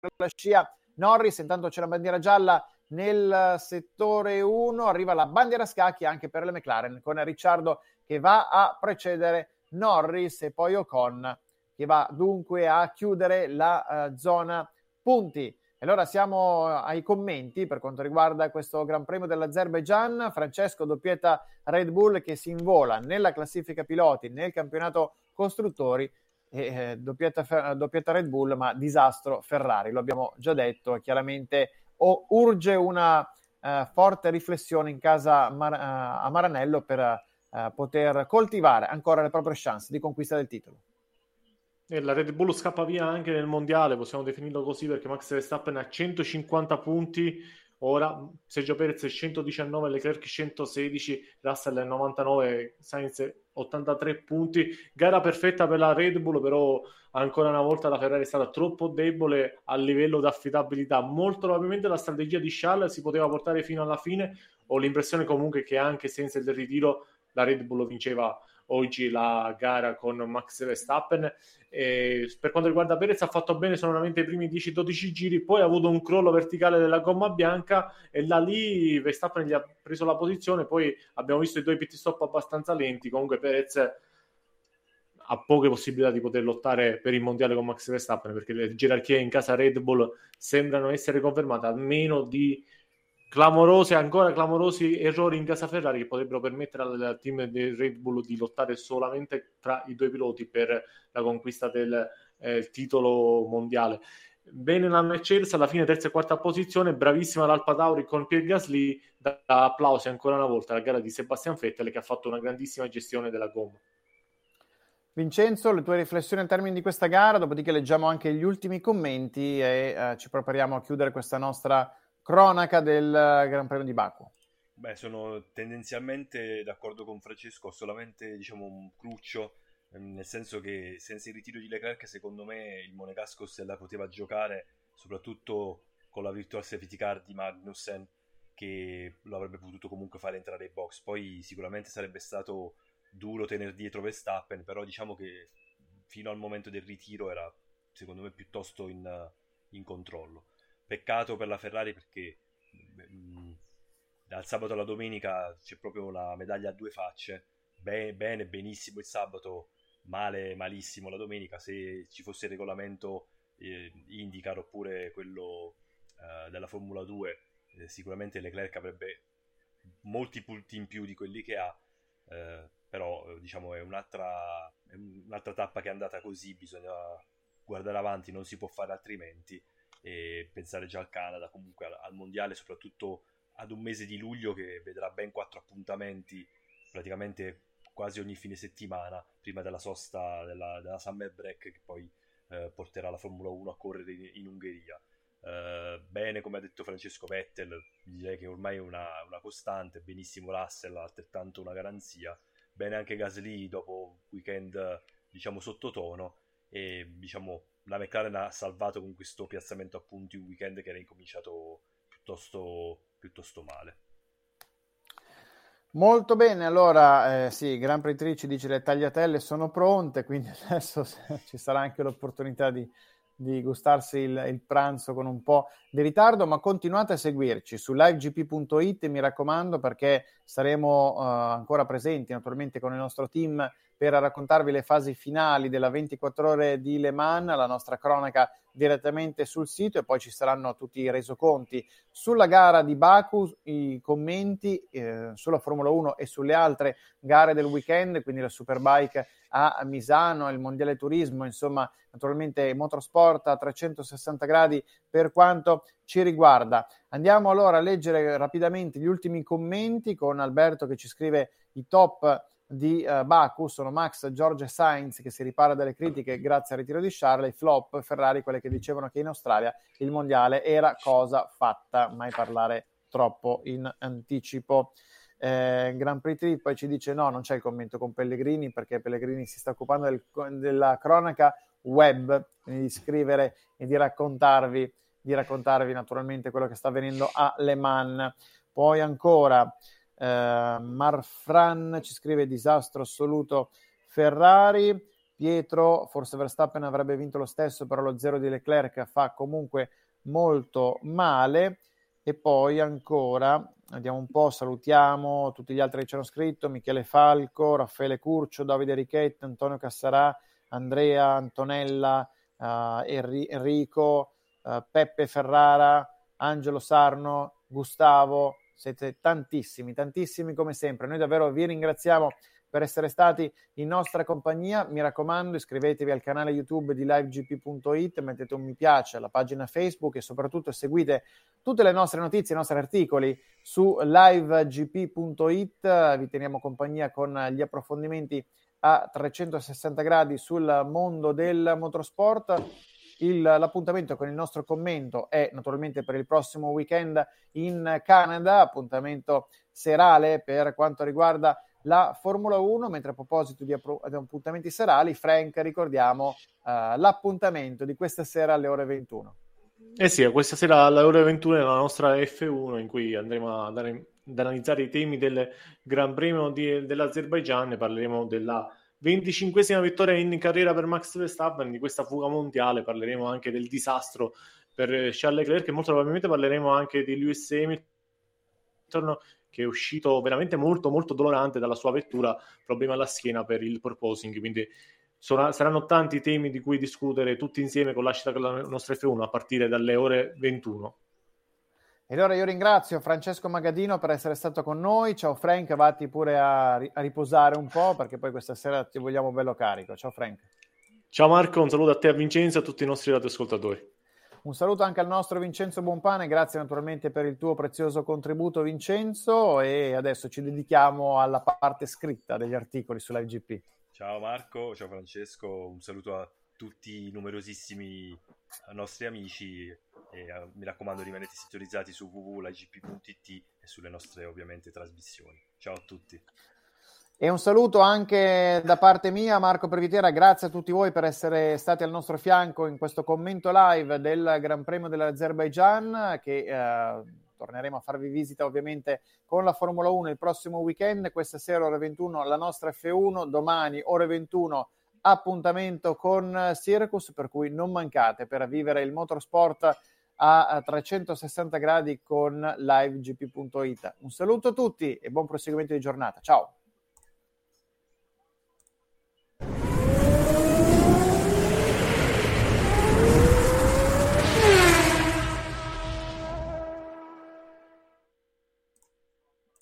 la scia Norris. Intanto c'è la bandiera gialla nel settore 1, arriva la bandiera scacchi anche per le McLaren, con Ricciardo che va a precedere Norris e poi Ocon che va dunque a chiudere la zona punti. Allora siamo ai commenti per quanto riguarda questo Gran Premio dell'Azerbaigian. Francesco, doppietta Red Bull che si invola nella classifica piloti, nel campionato costruttori, e doppietta Red Bull, ma disastro Ferrari, lo abbiamo già detto. Chiaramente urge una forte riflessione in casa a Maranello per poter coltivare ancora le proprie chance di conquista del titolo. E la Red Bull scappa via anche nel mondiale, possiamo definirlo così, perché Max Verstappen ha 150 punti, ora Sergio Perez 119, Leclerc 116, Russell 99, Sainz 83 punti. Gara perfetta per la Red Bull, però ancora una volta la Ferrari è stata troppo debole a livello di affidabilità. Molto probabilmente la strategia di Charles si poteva portare fino alla fine. Ho l'impressione comunque che anche senza il ritiro la Red Bull vinceva oggi la gara con Max Verstappen. Per quanto riguarda Perez ha fatto bene solamente i primi 10-12 giri, poi ha avuto un crollo verticale della gomma bianca e da lì Verstappen gli ha preso la posizione. Poi abbiamo visto i due pit stop abbastanza lenti. Comunque Perez ha poche possibilità di poter lottare per il mondiale con Max Verstappen, perché le gerarchie in casa Red Bull sembrano essere confermate, a meno di ancora clamorosi errori in casa Ferrari che potrebbero permettere al team di Red Bull di lottare solamente tra i due piloti per la conquista del titolo mondiale. Bene la Mercedes, alla fine terza e quarta posizione, bravissima l'Alfa Tauri con Pierre Gasly, da applausi ancora una volta alla gara di Sebastian Vettel che ha fatto una grandissima gestione della gomma. Vincenzo, le tue riflessioni al termine di questa gara, dopodiché leggiamo anche gli ultimi commenti e ci prepariamo a chiudere questa nostra cronaca del Gran Premio di Baku. Beh, sono tendenzialmente d'accordo con Francesco, ho solamente un cruccio, nel senso che senza il ritiro di Leclerc secondo me il Monegasco se la poteva giocare, soprattutto con la virtual safety car di Magnussen, che lo avrebbe potuto comunque fare entrare ai box. Poi sicuramente sarebbe stato duro tenere dietro Verstappen, però diciamo che fino al momento del ritiro era secondo me piuttosto in controllo. Peccato per la Ferrari perché dal sabato alla domenica c'è proprio la medaglia a due facce. Bene, benissimo il sabato, male, malissimo la domenica. Se ci fosse il regolamento IndyCar oppure quello della Formula 2, sicuramente Leclerc avrebbe molti punti in più di quelli che ha, però è un'altra tappa che è andata così, bisogna guardare avanti, non si può fare altrimenti e pensare già al Canada, comunque al mondiale, soprattutto ad un mese di luglio che vedrà ben 4 appuntamenti praticamente quasi ogni fine settimana prima della sosta della Summer Break che poi porterà la Formula 1 a correre in Ungheria. Bene, come ha detto Francesco, Vettel, direi che ormai è una costante. Benissimo Russell, altrettanto una garanzia. Bene anche Gasly dopo un weekend sottotono, e la McLaren ha salvato con questo piazzamento a punti un weekend che era incominciato piuttosto male. Molto bene, allora sì, Gran Prix 3 ci dice le tagliatelle sono pronte, quindi adesso ci sarà anche l'opportunità di gustarsi il pranzo con un po' di ritardo, ma continuate a seguirci su livegp.it, mi raccomando, perché saremo ancora presenti naturalmente con il nostro team per raccontarvi le fasi finali della 24 ore di Le Mans, la nostra cronaca direttamente sul sito, e poi ci saranno tutti i resoconti sulla gara di Baku, i commenti sulla Formula 1 e sulle altre gare del weekend, quindi la Superbike a Misano, il Mondiale Turismo, insomma naturalmente motorsport a 360 gradi per quanto ci riguarda. Andiamo allora a leggere rapidamente gli ultimi commenti con Alberto che ci scrive: i top di Baku sono Max, George e Sainz che si ripara dalle critiche grazie al ritiro di Charles, i flop Ferrari, quelle che dicevano che in Australia il mondiale era cosa fatta, mai parlare troppo in anticipo. Grand Prix 3 poi ci dice no, non c'è il commento con Pellegrini perché Pellegrini si sta occupando della cronaca web, quindi di scrivere e di raccontarvi naturalmente quello che sta avvenendo a Le Mans. Poi ancora Marfran ci scrive disastro assoluto Ferrari. Pietro, forse Verstappen avrebbe vinto lo stesso, però lo 0 di Leclerc fa comunque molto male. E poi ancora, andiamo un po', salutiamo tutti gli altri che ci hanno scritto: Michele Falco, Raffaele Curcio, Davide Richetti, Antonio Cassarà, Andrea, Antonella, Enrico, Peppe Ferrara, Angelo Sarno, Gustavo. Siete tantissimi come sempre. Noi davvero vi ringraziamo per essere stati in nostra compagnia. Mi raccomando, iscrivetevi al canale YouTube di livegp.it, mettete un mi piace alla pagina Facebook e soprattutto seguite tutte le nostre notizie, i nostri articoli su livegp.it. Vi teniamo compagnia con gli approfondimenti a 360 gradi sul mondo del motorsport. L'appuntamento con il nostro commento è naturalmente per il prossimo weekend in Canada, appuntamento serale per quanto riguarda la Formula 1, mentre a proposito di appuntamenti serali, Frank, ricordiamo l'appuntamento di questa sera alle ore 21. Sì, questa sera alle ore 21 è la nostra F1 in cui andremo ad analizzare i temi del Gran Premio dell'Azerbaigian. Parleremo della 25esima vittoria in carriera per Max Verstappen, di questa fuga mondiale, parleremo anche del disastro per Charles Leclerc e molto probabilmente parleremo anche di Lewis Hamilton, che è uscito veramente molto molto dolorante dalla sua vettura, problema alla schiena per il porpoising, quindi saranno tanti temi di cui discutere tutti insieme con l'ascita con la nostra F1 a partire dalle ore 21. E allora io ringrazio Francesco Magadino per essere stato con noi. Ciao Frank, vatti pure a riposare un po', perché poi questa sera ti vogliamo bello carico. Ciao Frank. Ciao Marco, un saluto a te, a Vincenzo e a tutti i nostri radioascoltatori. Un saluto anche al nostro Vincenzo Buonpane, grazie naturalmente per il tuo prezioso contributo Vincenzo, e adesso ci dedichiamo alla parte scritta degli articoli sull'IGP. Ciao Marco, ciao Francesco, un saluto a tutti i numerosissimi nostri amici e mi raccomando rimanete sintonizzati su www.igp.it e sulle nostre ovviamente trasmissioni. Ciao a tutti. E un saluto anche da parte mia, Marco Previtera, grazie a tutti voi per essere stati al nostro fianco in questo commento live del Gran Premio dell'Azerbaigian, che torneremo a farvi visita ovviamente con la Formula 1 il prossimo weekend. Questa sera ore 21 la nostra F1, domani ore 21 appuntamento con Circus, per cui non mancate per vivere il motorsport a 360 gradi con livegp.it. Un saluto a tutti e buon proseguimento di giornata. Ciao!